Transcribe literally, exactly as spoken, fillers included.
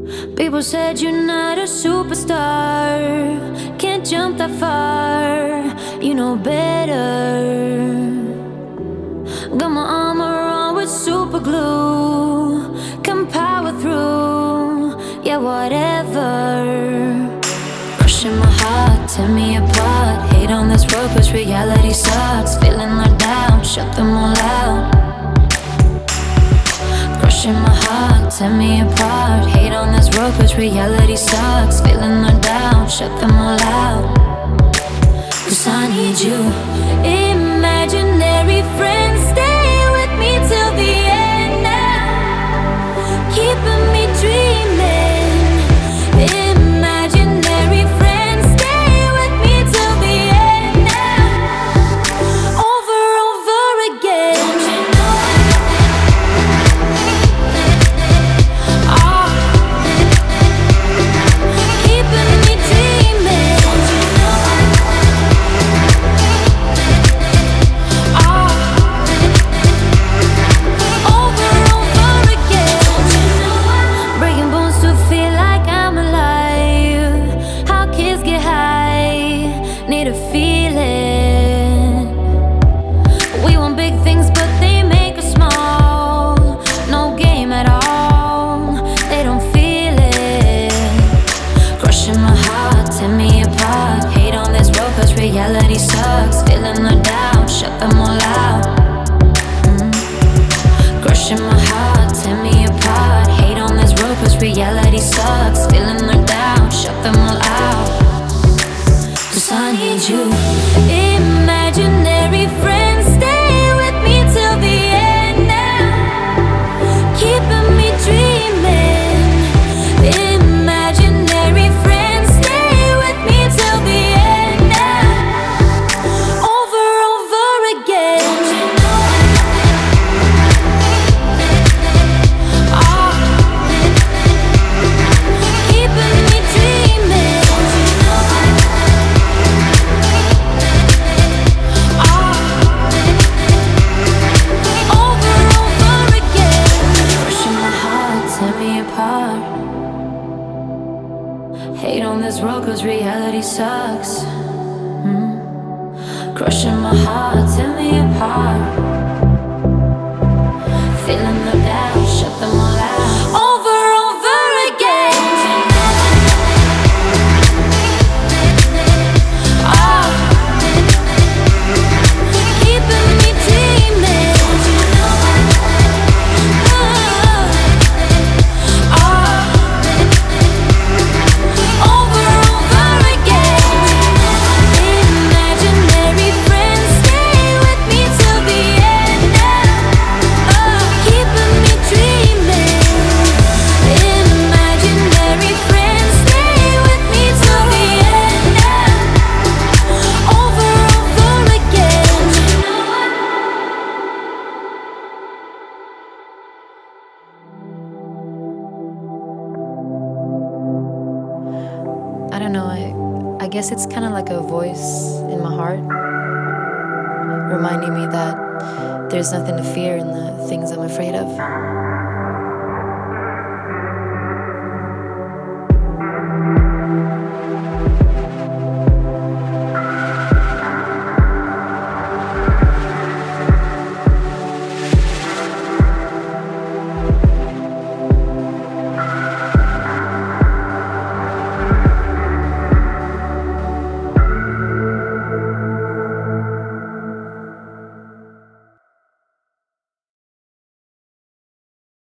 People said you're not a superstar, can't jump that far, you know better. Got my armor on with super glue, can power through, yeah, whatever. Crushing my heart, tear me apart. Hate on this road cause reality sucks. Feeling let down, shut them all out. Crushing my heart, tear me apart. Hate on this road cause reality sucks. Feeling let down, shut them all out. Cause I need you. Imaginary friends, stay with me till the end now, keeping me dreaming. Imaginary friends, stay with me till the end now, over, over again. Don't you know? Oh, keeping me dreaming. Don't you know? Oh, over, over again. Don't you know? Breaking bones to feel like I'm alive. How kids get high, need a feeling. We want big things, but they make us small. No game at all, they don't feel it. Crushing my heart, tear me apart. Hate on this road cause reality sucks. Feeling let down, shut them all out. Mm. Crushing my heart, tear me apart. Hate on this road cause reality sucks. Feeling let down, shut them all out. Cause I need you. Imaginary friends, stay with me till the end now, keeping me dreaming. Imaginary friends, stay with me till the end now, over, over again. Don't you know? Oh, keeping me dreaming. Don't you know? Oh, over, over again. Crushing my heart, tear me apart. Hate on this road cause reality sucks. Mm. Crushing my heart, tear me apart. Feeling the doubt, shut them all out, over, over again. Oh, keeping me dreaming. Oh, oh, over, over again. Imaginary friends, stay with me till the end now, oh, keeping me dreaming. Imaginary friends, stay with me till the end now, over, over again. I don't know, I, I guess it's kind of like a voice in my heart reminding me that there's nothing to fear in the things I'm afraid of.